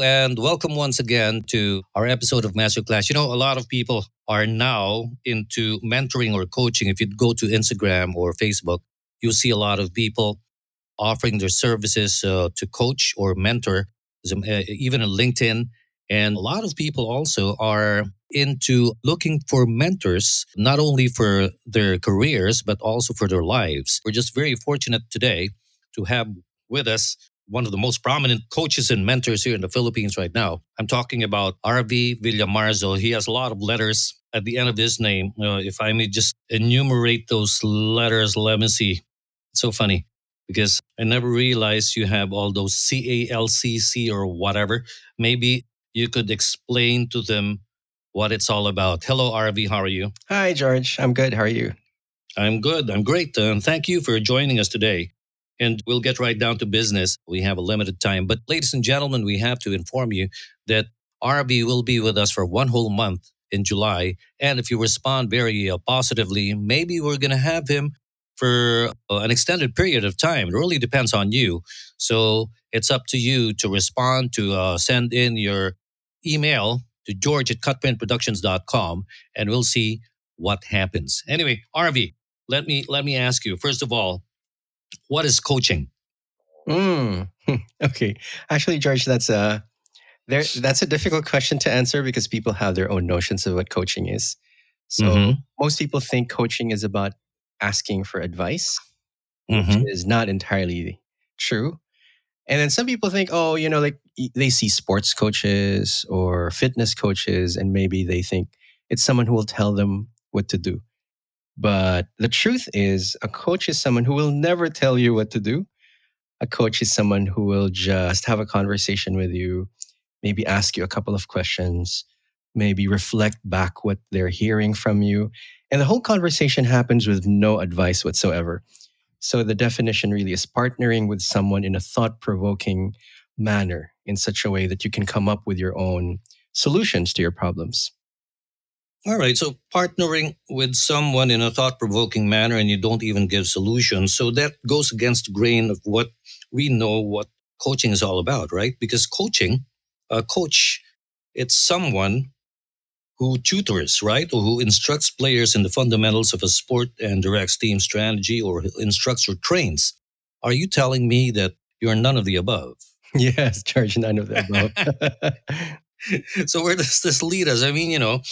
and welcome once again to our episode of Masterclass. A lot of people are now into mentoring or coaching. If you go to Instagram or Facebook, you'll see a lot of people offering their services to coach or mentor, even on LinkedIn. And a lot of people also are into looking for mentors, not only for their careers, but also for their lives. We're just very fortunate today to have with us one of the most prominent coaches and mentors here in the Philippines right now. I'm talking about RV Villamarzo. He has a lot of letters at the end of his name. If I may just enumerate those letters, let me see. It's so funny because I never realized you have all those CALCC or whatever. Maybe you could explain to them what it's all about. Hello, RV. How are you? Hi, George. I'm good. How are you? I'm good. I'm great. Thank you for joining us today. And we'll get right down to business. We have a limited time. But, ladies and gentlemen, we have to inform you that RV will be with us for one whole month in July. And if you respond very positively, maybe we're going to have him for an extended period of time. It really depends on you. So it's up to you to respond, to send in your email to george at cutprintproductions.com, and we'll see what happens. Anyway, RV, let me ask you, first of all, what is coaching? Mm. Okay. Actually, George, that's a difficult question to answer because people have their own notions of what coaching is. So Mm-hmm. most people think coaching is about asking for advice, which Mm-hmm. is not entirely true. And then some people think, oh, like they see sports coaches or fitness coaches, and maybe they think it's someone who will tell them what to do. But the truth is, a coach is someone who will never tell you what to do. A coach is someone who will just have a conversation with you, maybe ask you a couple of questions, maybe reflect back what they're hearing from you. And the whole conversation happens with no advice whatsoever. So the definition really is partnering with someone in a thought provoking manner in such a way that you can come up with your own solutions to your problems. All right. So partnering with someone in a thought provoking manner and you don't even give solutions. So that goes against the grain of what we know what coaching is all about, right? Because a coach, it's someone who tutors, right? Or who instructs players in the fundamentals of a sport and directs team strategy or instructs or trains. Are you telling me that you're none of the above? Yes, George, none of the above. So where does this lead us? I mean,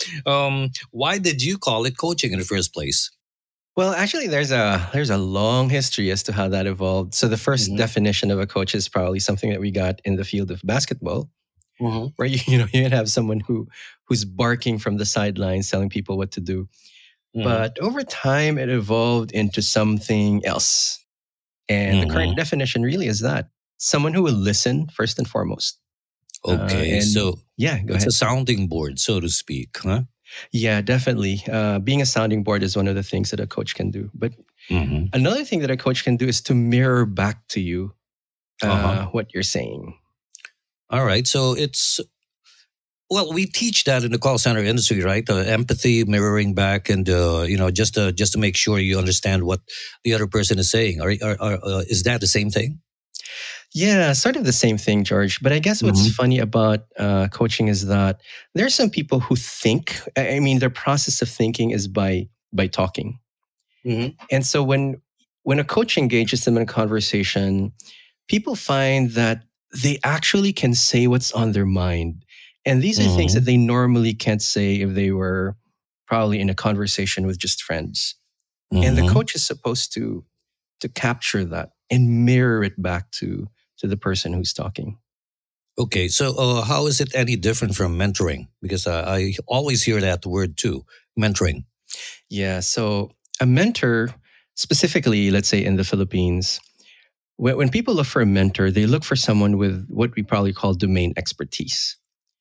why did you call it coaching in the first place? Well, actually, there's a long history as to how that evolved. So the first Mm-hmm. definition of a coach is probably something that we got in the field of basketball, Mm-hmm. where you can have someone who's barking from the sidelines, telling people what to do. Mm-hmm. But over time, it evolved into something else, and the current Mm-hmm. definition really is that someone who will listen first and foremost. Okay, And so yeah, go it's a ahead. sounding board, so to speak, huh? Yeah, definitely. Being a sounding board is one of the things that a coach can do. But Mm-hmm. another thing that a coach can do is to mirror back to you Uh-huh. what you're saying. All right, so it's well, we teach that in the call center industry, right? Empathy, mirroring back, and just to make sure you understand what the other person is saying. Is that the same thing? Yeah, sort of the same thing, George. But I guess what's Mm-hmm. funny about coaching is that there are some people who think. I mean, their process of thinking is by talking. Mm-hmm. And so when a coach engages them in a conversation, people find that they actually can say what's on their mind. And these are things that Mm-hmm. they normally can't say if they were probably in a conversation with just friends. And the Mm-hmm. coach is supposed to capture that and mirror it back to the person who's talking. Okay, so how is it any different from mentoring? Because I always hear that word too, mentoring. Yeah. So a mentor, specifically, let's say in the Philippines, when people look for a mentor, they look for someone with what we probably call domain expertise.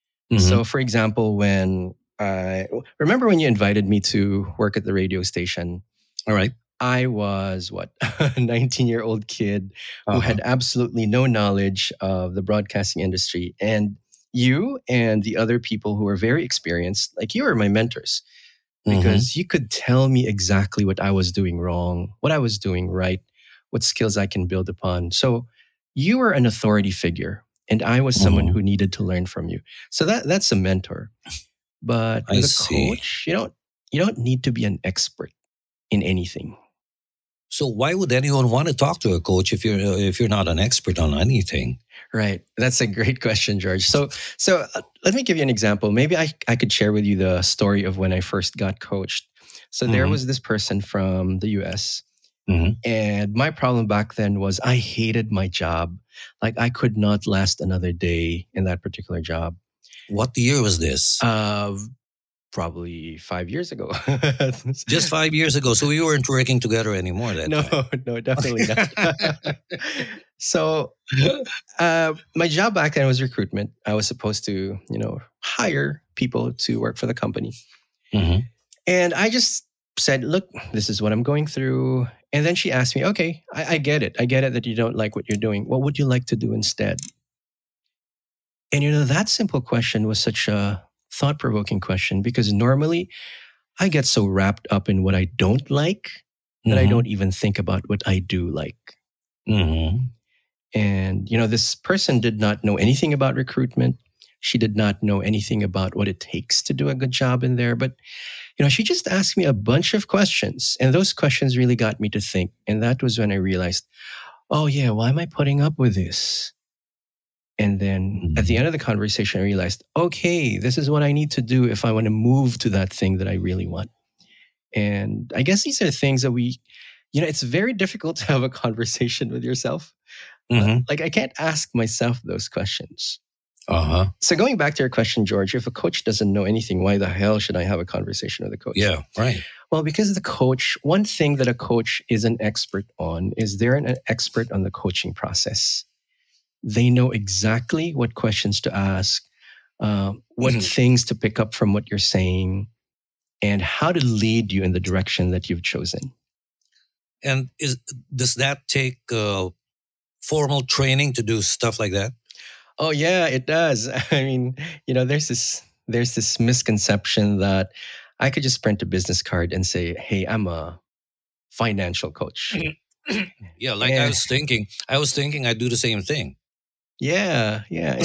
So, Mm-hmm. for example, when I remember when you invited me to work at the radio station, All right. I was what, a 19-year-old kid who Uh-huh. had absolutely no knowledge of the broadcasting industry. And you and the other people who were very experienced, like you were my mentors, Mm-hmm. because you could tell me exactly what I was doing wrong, what I was doing right, what skills I can build upon. So you were an authority figure. and I was someone Mhm. who needed to learn from you. So that's a mentor. But I with a see. coach, you don't need to be an expert in anything. So why would anyone want to talk to a coach if you're not an expert on anything? Right. That's a great question, George. So let me give you an example. Maybe I could share with you the story of when I first got coached. So there Hmm. was this person from the US, Hmm. and my problem back then was I hated my job. Like I could not last another day in that particular job. What year was this? Uh Probably 5 years ago. Just 5 years ago. So we weren't working together anymore that No, time. no, definitely not. So my job back then was recruitment. I was supposed to, hire people to work for the company. Hmm. And I just said, look, this is what I'm going through. And then she asked me, okay, I get it. I get it that you don't like what you're doing. What would you like to do instead? And, that simple question was such a thought provoking question because normally I get so wrapped up in what I don't like that I Hmm. don't even think about what I do like. Hmm. And, this person did not know anything about recruitment. She did not know anything about what it takes to do a good job in there. But, she just asked me a bunch of questions. And those questions really got me to think. And that was when I realized, oh, yeah, why am I putting up with this? And then at the Hmm. end of the conversation, I realized, okay, this is what I need to do if I want to move to that thing that I really want. And I guess these are things that it's very difficult to have a conversation with yourself. Hmm. Like I can't ask myself those questions. Uh-huh. So going back to your question, George, if a coach doesn't know anything, why the hell should I have a conversation with a coach? Yeah, right. Well, because the coach, one thing that a coach is an expert on is they're an expert on the coaching process. They know exactly what questions to ask, what things to pick up from what you're saying, and how to lead you in the direction that you've chosen. And does that take formal training to do stuff like that? Oh yeah, it does. I mean, there's this misconception that I could just print a business card and say, "Hey, I'm a financial coach." Yeah, like And I was thinking I'd do the same thing. yeah, yeah,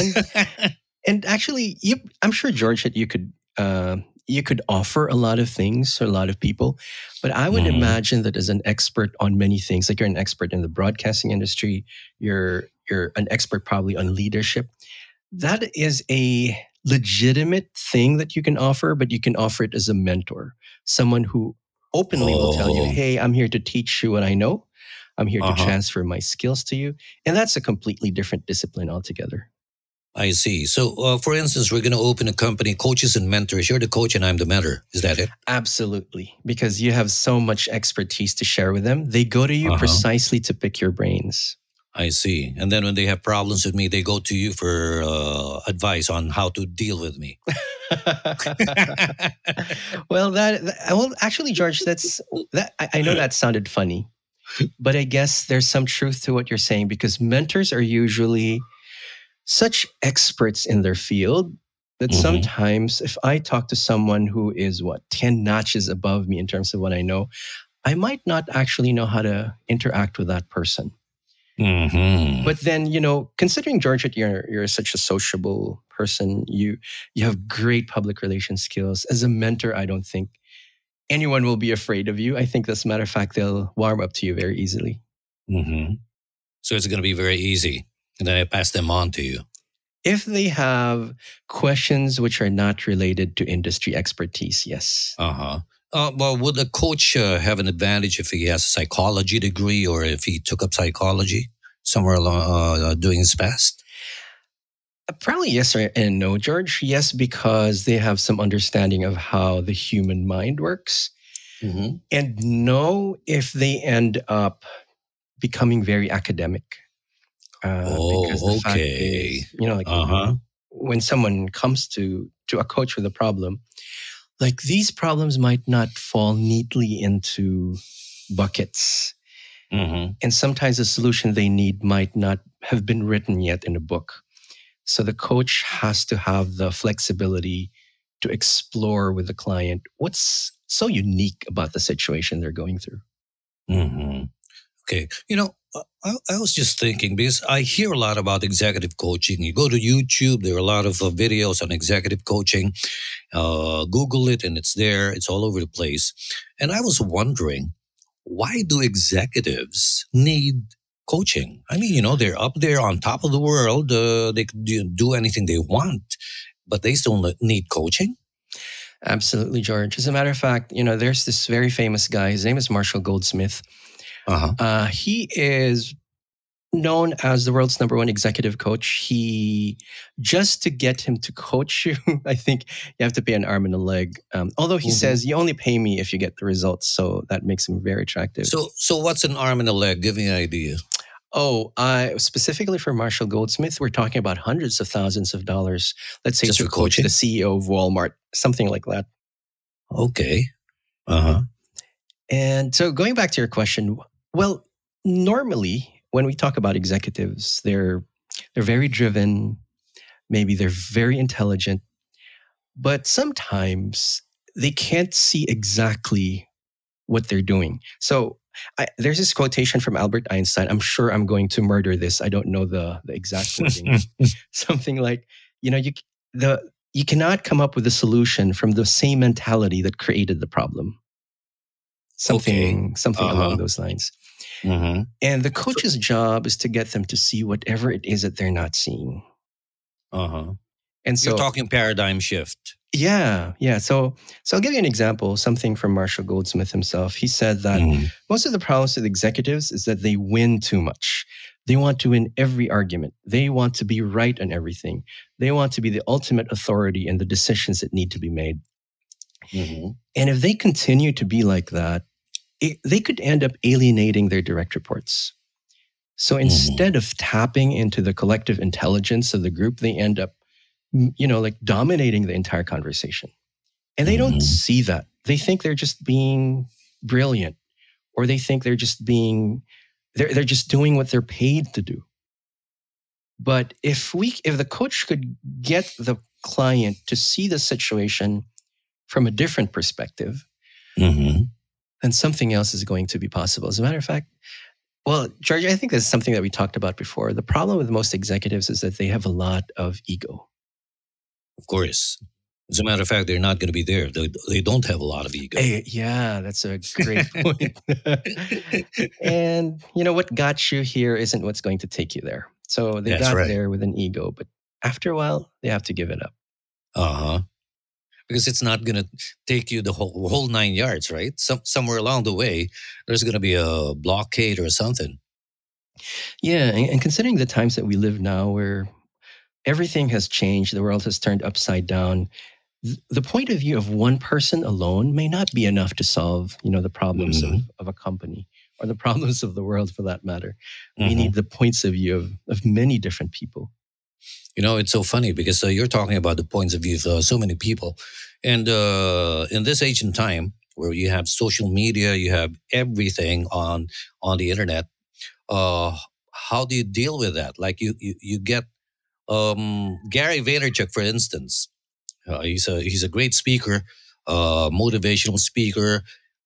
and actually, I'm sure George that you could offer a lot of things to a lot of people, but I would Hmm. imagine that as an expert on many things, like you're an expert in the broadcasting industry, you're an expert probably on leadership. That is a legitimate thing that you can offer, but you can offer it as a mentor, someone who openly will tell you, Oh, "Hey, I'm here to teach you what I know. I'm here to uh-huh. transfer my skills to you." And that's a completely different discipline altogether. I see. So, for instance, we're going to open a company, coaches and mentors. You're the coach and I'm the mentor. Is that it? Absolutely. Because you have so much expertise to share with them. They go to you Uh-huh. precisely to pick your brains. I see. And then when they have problems with me, they go to you for advice on how to deal with me. Well, well, actually, George, I know that sounded funny, but I guess there's some truth to what you're saying because mentors are usually such experts in their field that Hmm. sometimes if I talk to someone who is 10 notches above me in terms of what I know, I might not actually know how to interact with that person. Hmm. But then, considering George that you're such a sociable person, you have great public relations skills. As a mentor, I don't think anyone will be afraid of you. I think, as a matter of fact, they'll warm up to you very easily. Hmm. So it's going to be very easy. And then I pass them on to you. If they have questions which are not related to industry expertise, yes. Uh-huh. Well, would a coach have an advantage if he has a psychology degree or if he took up psychology somewhere along during his past? Probably yes and no, George. Yes, because they have some understanding of how the human mind works. Hmm. And no, if they end up becoming very academic. Because the Oh, fact okay. is, like Uh-huh. when someone comes to a coach with a problem, like these problems might not fall neatly into buckets. Hmm. And sometimes the solution they need might not have been written yet in a book. So the coach has to have the flexibility to explore with the client what's so unique about the situation they're going through. Hmm. Okay. I was just thinking because I hear a lot about executive coaching. You go to YouTube, there are a lot of videos on executive coaching. Google it, and it's there. It's all over the place. And I was wondering, why do executives need coaching? I mean, they're up there on top of the world. They could do anything they want, but they still need coaching. Absolutely, George. As a matter of fact, there's this very famous guy. His name is Marshall Goldsmith. He is known as the world's number one executive coach. Just to get him to coach you, I think you have to pay an arm and a leg. Although he says you only pay me if you get the results, so that makes him very attractive. So what's an arm and a leg? Give me an idea. Oh, specifically for Marshall Goldsmith, we're talking about hundreds of thousands of dollars. Let's say Just to for coach coaching? the CEO of Walmart, something like that. Okay. Uh-huh. And so going back to your question, well, normally when we talk about executives, they're very driven, maybe they're very intelligent, but sometimes they can't see exactly what they're doing. So there's this quotation from Albert Einstein. I'm sure I'm going to murder this. I don't know the exact wording. Something like, you cannot come up with a solution from the same mentality that created the problem. Something along those lines. Mm-hmm. And the coach's job is to get them to see whatever it is that they're not seeing. Uh-huh. And so you're talking paradigm shift. Yeah. So I'll give you an example, something from Marshall Goldsmith himself. He said that most of the problems with executives is that they win too much. They want to win every argument. They want to be right on everything. They want to be the ultimate authority in the decisions that need to be made. Mm-hmm. And if they continue to be like that, they could end up alienating their direct reports. So instead of tapping into the collective intelligence of the group, they end up like dominating the entire conversation. And they don't see that. They think they're just being brilliant, or they think they're just they're just doing what they're paid to do. But if the coach could get the client to see the situation from a different perspective, then something else is going to be possible. As a matter of fact, well, George, I think that's something that we talked about before. The problem with most executives is that they have a lot of ego. Of course. As a matter of fact, they're not going to be there. They don't have a lot of ego. Yeah, that's a great point. And what got you here isn't what's going to take you there. So they got there with an ego, but after a while, they have to give it up. Because it's not going to take you the whole 9 yards, right? Somewhere along the way, there's going to be a blockade or something. Yeah, and considering the times that we live now, where everything has changed, the world has turned upside down. The point of view of one person alone may not be enough to solve, the problems of a company or the problems of the world, for that matter. We need the points of view of many different people. It's so funny because you're talking about the points of view of so many people. And in this age and time where you have social media, you have everything on the internet, how do you deal with that? Like you get Gary Vaynerchuk, for instance. He's a great speaker, motivational speaker.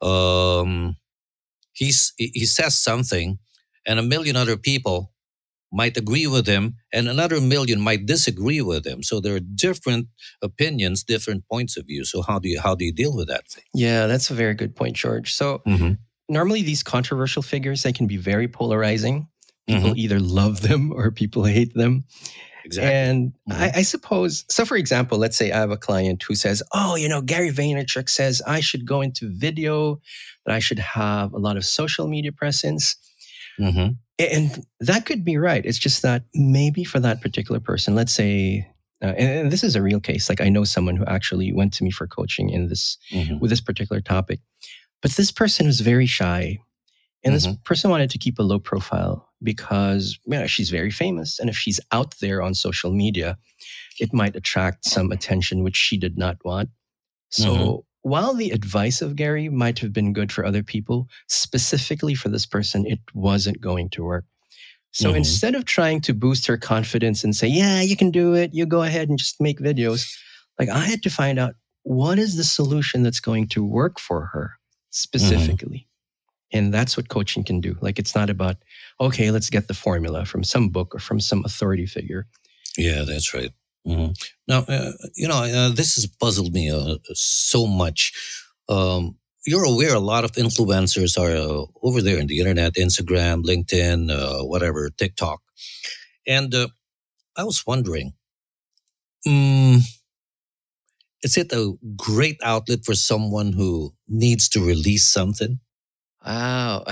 He says something, and a million other people might agree with him, and another million might disagree with him. So there are different opinions, different points of view. So how do you deal with that thing? Yeah, that's a very good point, George. So normally these controversial figures, they can be very polarizing. People either love them or people hate them. Exactly. And I suppose, so for example, let's say I have a client who says, Gary Vaynerchuk says I should go into video, that I should have a lot of social media presence. And that could be right. It's just that maybe for that particular person, let's say, and this is a real case. Like I know someone who actually went to me for coaching in this with this particular topic, but this person was very shy. And this person wanted to keep a low profile because she's very famous. And if she's out there on social media, it might attract some attention, which she did not want. So while the advice of Gary might have been good for other people, specifically for this person, it wasn't going to work. So instead of trying to boost her confidence and say, yeah, you can do it, you go ahead and just make videos, like I had to find out what is the solution that's going to work for her specifically. And that's what coaching can do. Like it's not about, okay, let's get the formula from some book or from some authority figure. Yeah, that's right. Now, this has puzzled me so much. You're aware a lot of influencers are over there in the internet, Instagram, LinkedIn, whatever, TikTok. And I was wondering, mm, is it a great outlet for someone who needs to release something? Wow.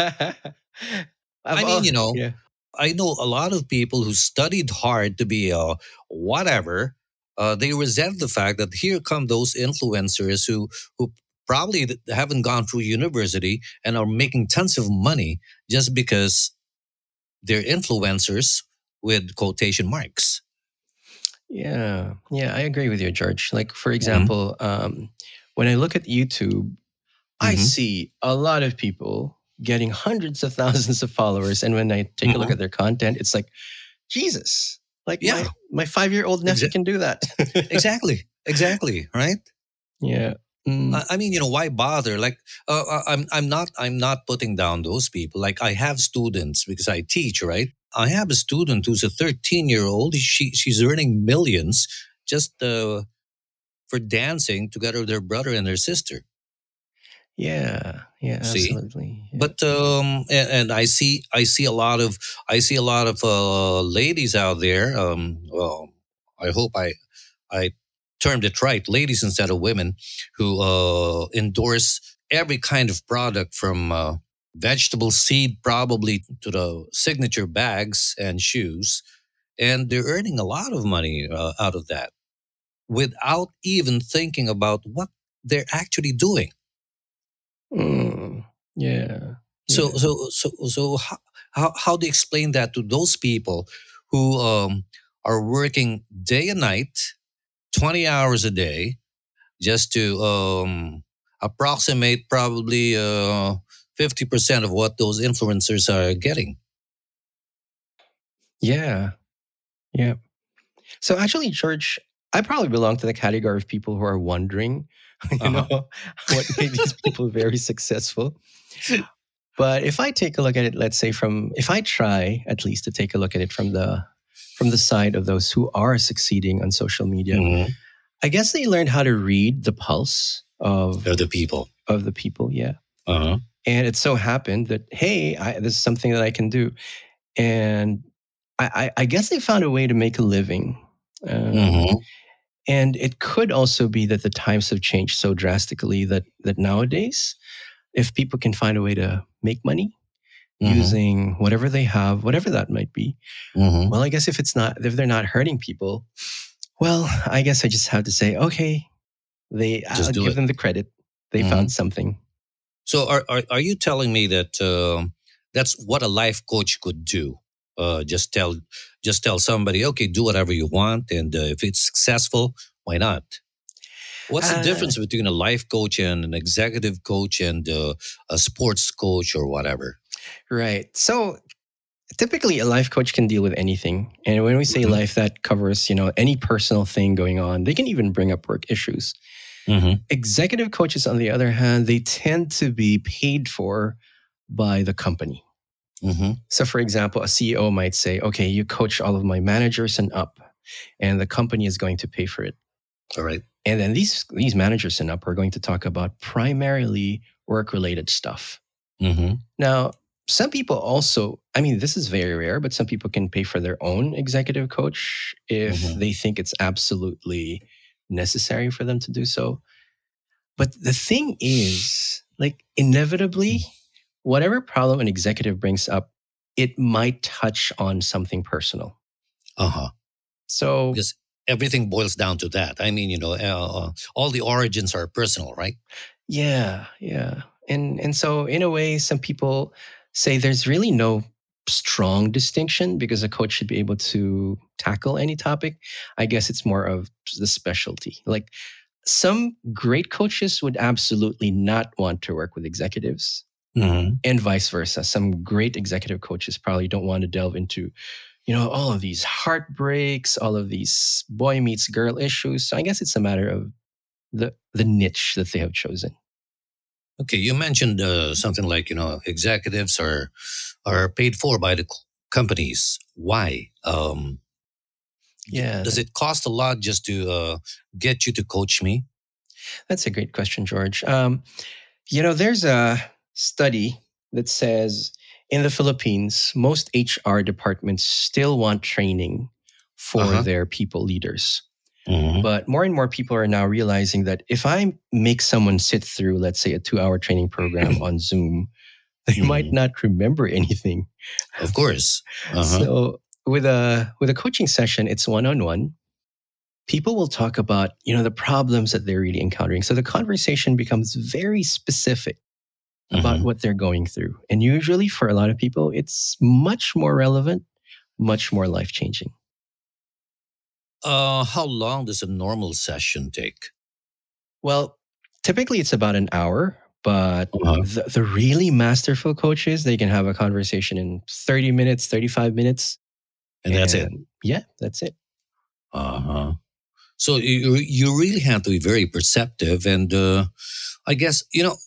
I mean, Yeah. I know a lot of people who studied hard to be a whatever. They resent the fact that here come those influencers who probably haven't gone through university and are making tons of money just because they're influencers with quotation marks. Yeah. Yeah. I agree with you, George. Like, for Hmm. example, when I look at YouTube, I Hmm. see a lot of people getting hundreds of thousands of followers. And when I take a look Hmm. at their content, it's like, Jesus, like Yeah, my 5-year-old nephew exa- can do that. exactly, right. Yeah. Mm. I mean, why bother? Like, I'm not putting down those people. Like, I have students because I teach, right? I have a student who's a 13-year-old. She's earning millions just for dancing together with her brother and her sister. Yeah. Yeah. See, Absolutely. Yeah. but and I see a lot of ladies out there. Well, I hope I termed it right, ladies instead of women, who endorse every kind of product from vegetable seed, probably to the signature bags and shoes, and they're earning a lot of money out of that without even thinking about what they're actually doing. Mm. Yeah. So, Yeah. how do you explain that to those people who are working day and night, 20 hours a day, just to approximate probably 50% of what those influencers are getting? Yeah. Yeah. So actually, George, I probably belong to the category of people who are wondering, Uh huh. what made these people very successful. But if I take a look at it, let's say if I try at least to take a look at it from the side of those who are succeeding on social media, Hmm. I guess they learned how to read the pulse They're the people. of the people. Yeah. Uh huh. And it so happened that, hey, this is something that I can do. And I guess they found a way to make a living. Um, Hmm. and it could also be that the times have changed so drastically that nowadays, if people can find a way to make money Hmm. using whatever they have, whatever that might be, Hmm. well, I guess if they're not hurting people, well, I guess I just have to say, okay, I'll Just do give it. them the credit. They Hmm. found something. So, are you telling me that that's what a life coach could do? Just tell somebody, okay, do whatever you want, and if it's successful, why not? What's the Uh, difference between a life coach and an executive coach and a sports coach or whatever? right. So typically a life coach can deal with anything. And when we say Hmm. life, that covers, any personal thing going on. They can even bring up work issues. Hmm. Executive coaches, on the other hand, they tend to be paid for by the company. Hmm. So, for example, a CEO might say, okay, you coach all of my managers and up, and the company is going to pay for it. All right. And then these managers and up are going to talk about primarily work related stuff. Hmm. Now, some people also, I mean, this is very rare, but some people can pay for their own executive coach if Hmm. they think it's absolutely necessary for them to do so. But the thing is, like, inevitably, whatever problem an executive brings up, it might touch on something personal. Uh huh. So, Because everything boils down to that. I mean, all the origins are personal, right? yeah, yeah. And so in a way, some people say there's really no strong distinction because a coach should be able to tackle any topic. I guess it's more of the specialty. Like some great coaches would absolutely not want to work with executives Hmm. and vice versa. Some great executive coaches probably don't want to delve into, all of these heartbreaks, all of these boy meets girl issues. So I guess it's a matter of the niche that they have chosen. Okay, you mentioned something like executives are paid for by the companies. Why? Yeah, Does it cost a lot just to get you to coach me? that's a great question, George. There's a study that says in the Philippines, most HR departments still want training Uh for huh. their people leaders. Hmm. But more and more people are now realizing that if I make someone sit through, let's say, a 2 hour training program on Zoom, they might Hmm. not remember anything. Of course. Uh huh. So with a coaching session, it's one on one. People will talk about the problems that they're really encountering. So the conversation becomes very specific about Hmm. what they're going through, and usually for a lot of people, it's much more relevant, much more life changing. How long does a normal session take? Well, typically it's about an hour, but Uh-huh. the really masterful coaches, they can have a conversation in 30 minutes, 35 minutes. And that's it. And yeah, that's it. Uh huh. So you really have to be very perceptive, and I guess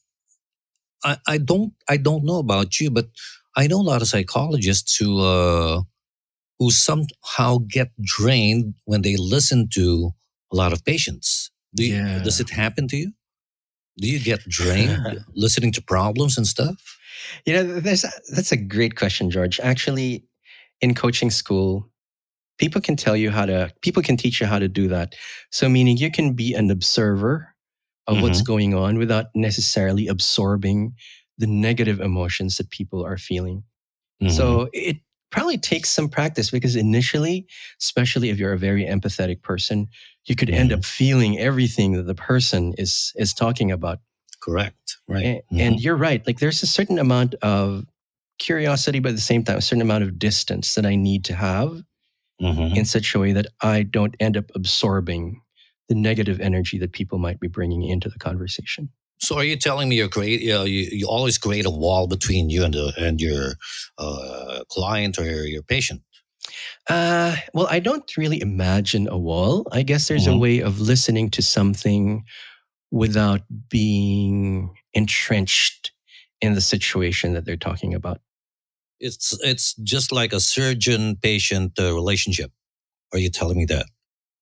I don't know about you, but I know a lot of psychologists who somehow get drained when they listen to a lot of patients. Does Yeah. it happen to you? Do you get drained listening to problems and stuff? That's a great question, George. Actually, in coaching school, people can teach you how to do that. So meaning you can be an observer of what's Mm-hmm. going on without necessarily absorbing the negative emotions that people are feeling. Mm-hmm. So it probably takes some practice because initially, especially if you're a very empathetic person, you could end Mm-hmm. up feeling everything that the person is talking about. Correct. Right. And you're right. Like there's a certain amount of curiosity, but at the same time, a certain amount of distance that I need to have in Mm-hmm. such a way that I don't end up absorbing the negative energy that people might be bringing into the conversation. So are you telling me you always create a wall between you and your client or your patient? Well, I don't really imagine a wall. I guess there's a Mm-hmm. way of listening to something without being entrenched in the situation that they're talking about. It's just like a surgeon patient relationship. Are you telling me that?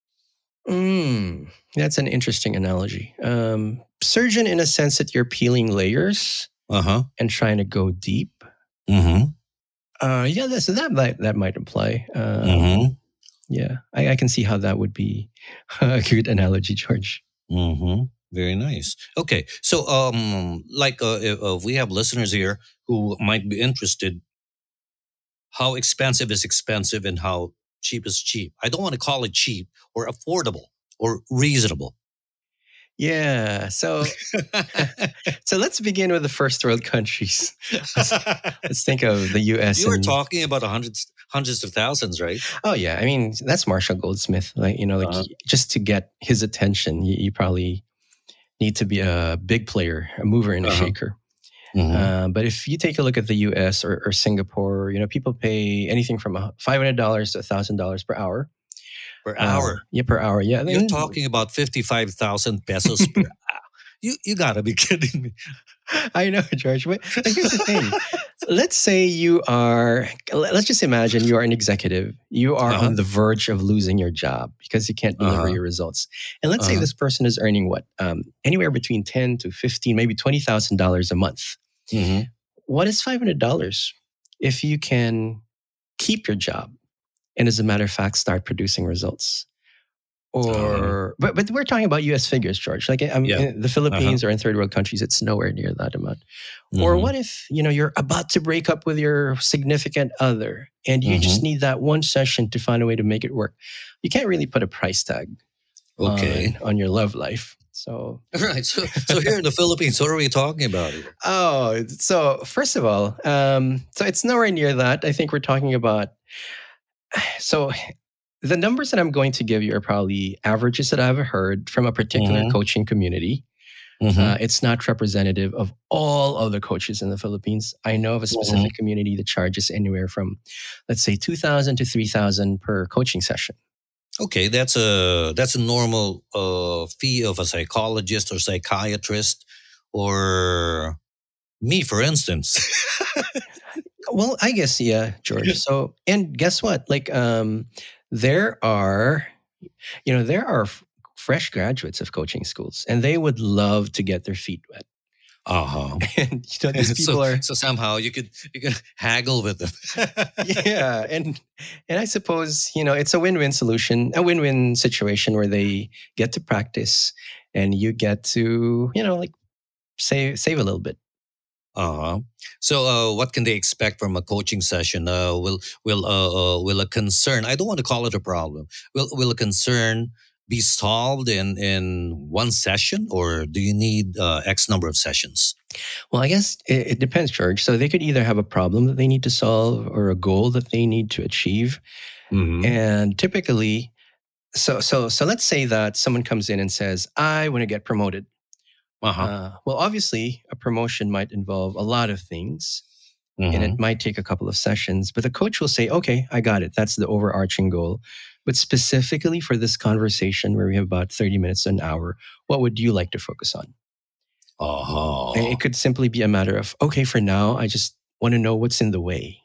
That's an interesting analogy. Surgeon, in a sense that you're peeling layers Uh huh. and trying to go deep. Mm-hmm. Yeah, that might apply. Mm-hmm. Yeah, I can see how that would be a good analogy, George. Mm-hmm. Very nice. Okay, so like if we have listeners here who might be interested, how expensive is expensive and how cheap is cheap? I don't want to call it cheap or affordable or reasonable. Yeah. So let's begin with the first world countries. Let's, let's think of the U.S. You were and talking about hundreds of thousands, right? oh yeah, I mean that's Marshall Goldsmith. Like Uh-huh. just to get his attention, you probably need to be a big player, a mover and a Uh-huh. shaker. Mm-hmm. But if you take a look at the U.S. or Singapore, people pay anything from $500 to $1,000 per hour. Per hour. Yeah, per hour. Yeah, You're then talking about 55,000 pesos per hour. You gotta be kidding me. I know, George. But here's the thing. Let's just imagine you are an executive. You are Uh-huh. on the verge of losing your job because you can't deliver Uh-huh. your results. And let's say Uh-huh. this person is earning what? Anywhere between 10 to 15, maybe $20,000 a month. Mm-hmm. What is $500 if you can keep your job and, as a matter of fact, start producing results? Uh-huh. But we're talking about U.S. figures, George. Like Yeah. in the Uh-huh. Philippines or in third world countries, it's nowhere near that amount. Or Mm-hmm. what if you're about to break up with your significant other and you just Mm-hmm. need that one session to find a way to make it work? You can't really put a price tag Okay. on your love life. So All right. So here in the Philippines, what are we talking about here? so first of all, so it's nowhere near that. I think we're talking about so the numbers that I'm going to give you are probably averages that I've heard from a particular Mm-hmm. coaching community. Mm-hmm. It's not representative of all other coaches in the Philippines. I know of a Mm-hmm. specific community that charges anywhere from, let's say, 2,000 to 3,000 per coaching session. Okay, that's a normal fee of a psychologist or psychiatrist Or me, for instance. Well, I guess yeah, George. So, and guess what? Like, there are, there are fresh graduates of coaching schools, and they would love to get their feet wet. Uh-huh. And these so people are, so somehow you could haggle with them. yeah, and I suppose it's a win-win solution, a win-win situation where they get to practice, and you get to like save a little bit. Uh-huh. So, what can they expect from a coaching session? Will a concern? I don't want to call it a problem. Will a concern be solved in one session, or do you need X number of sessions? Well, I guess it depends, George. So they could either have a problem that they need to solve or a goal that they need to achieve. Mm-hmm. And typically, so let's say that someone comes in and says, "I want to get promoted." Uh-huh. Well, obviously, a promotion might involve a lot of things, and Mm-hmm. it might take a couple of sessions. But the coach will say, "Okay, I got it. That's the overarching goal." But specifically for this conversation, where we have about 30 minutes to an hour, what would you like to focus on? And Uh-huh. it could simply be a matter of, okay, for now, I just want to know what's in the way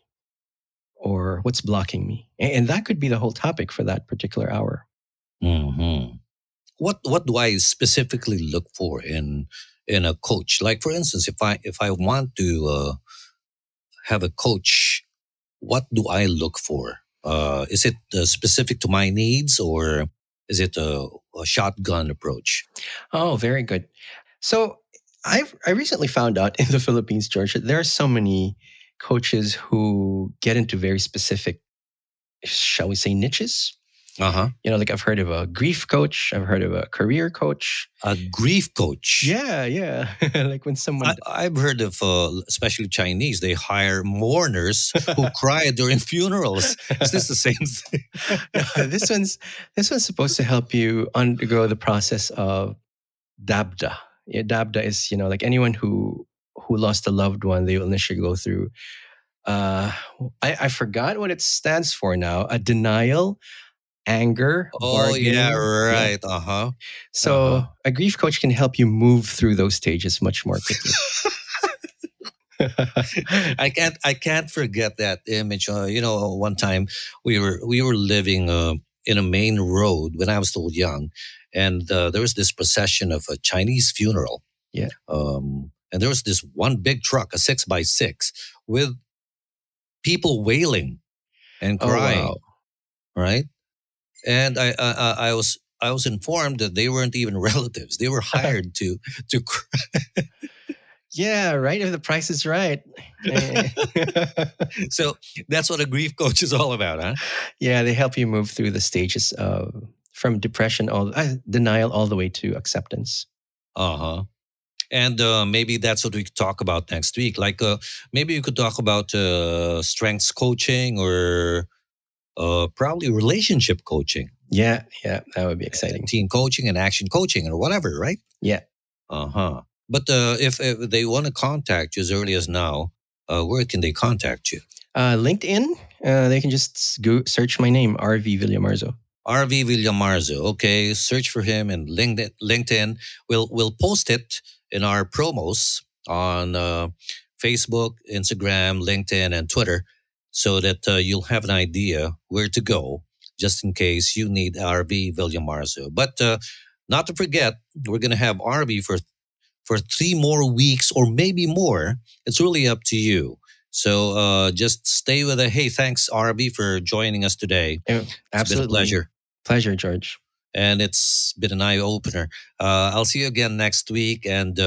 or what's blocking me. And that could be the whole topic for that particular hour. Mm-hmm. What do I specifically look for in a coach? Like, for instance, if I want to have a coach, what do I look for? Is it specific to my needs, or is it a shotgun approach? Oh, very good. So I recently found out in the Philippines, George, that there are so many coaches who get into very specific, shall we say, niches. Uh huh. Like I've heard of a grief coach, I've heard of a career coach. A grief coach. Yeah, yeah. Like when someone I've heard of, especially Chinese, they hire mourners who cry during funerals. Is this the same thing? No, this one's supposed to help you undergo the process of dabda. Yeah, dabda is like anyone who lost a loved one, they will initially go through. Uh, I forgot what it stands for now. A denial, anger, Oh yeah, bargaining. Yeah. right. Uh huh. Uh huh. So a grief coach can help you move through those stages much more quickly. I can't forget that image. One time we were living in a main road when I was still young, and there was this procession of a Chinese funeral. Yeah. And there was this one big truck, a 6x6, with people wailing and Oh crying. wow. Right, and I was informed that they weren't even relatives; they were hired to cry. Yeah, right. If the price is right. Eh. So that's what a grief coach is all about, huh? Yeah, they help you move through the stages of from depression, denial, all the way to acceptance. Uh huh. And maybe that's what we could talk about next week. Like, maybe we could talk about strengths coaching, or probably relationship coaching, Yeah, yeah, that would be exciting. team coaching, and action coaching, or whatever, right? Yeah. Uh huh. But if they want to contact you as early as now, where can they contact you? LinkedIn, they can just go search my name, RV Villamarzo. RV Villamarzo. Okay, search for him in LinkedIn. We'll post it in our promos on Facebook, Instagram, LinkedIn, and Twitter, so that you'll have an idea where to go, just in case you need RV Villamarzo. But not to forget, we're gonna have RV for 3 more weeks, or maybe more. It's really up to you. So just stay with it. Hey, thanks, RB, for joining us today. Yeah, It's been a absolutely. pleasure. Pleasure, George. And it's been an eye opener. I'll see you again next week. And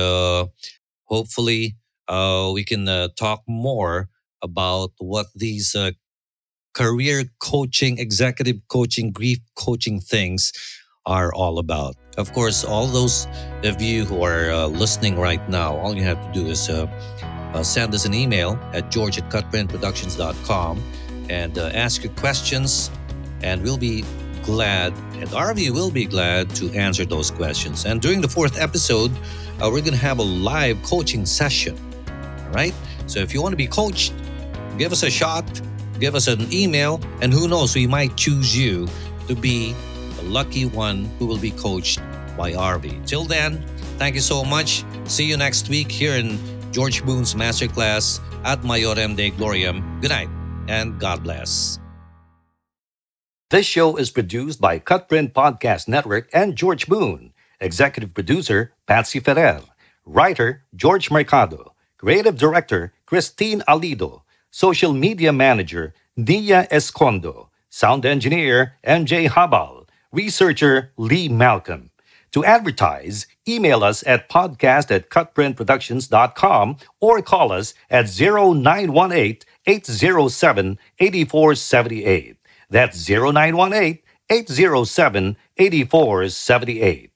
hopefully we can talk more about what these career coaching, executive coaching, grief coaching things are all about. Of course, all those of you who are listening right now, all you have to do is send us an email at george@cutprintproductions.com and ask your questions, and we'll be glad, and RV will be glad to answer those questions. And during the 4th episode, we're going to have a live coaching session. All right? So if you want to be coached, give us a shot, give us an email, and who knows, we might choose you to be the lucky one who will be coached by RV. Till then, Thank you so much. See you next week here in George Boone's Masterclass at Majorem de Gloriam. Good night and God bless. This show is produced by Cutprint Podcast Network and George Boone. Executive producer, Patsy Ferrer. Writer, George Mercado. Creative Director, Christine Alido. Social Media Manager, Nia Escondo. Sound Engineer, MJ Habal. Researcher, Lee Malcolm. To advertise, email us at podcast@cutprintproductions.com or call us at 0918-807-8478. That's 0918-807-8478.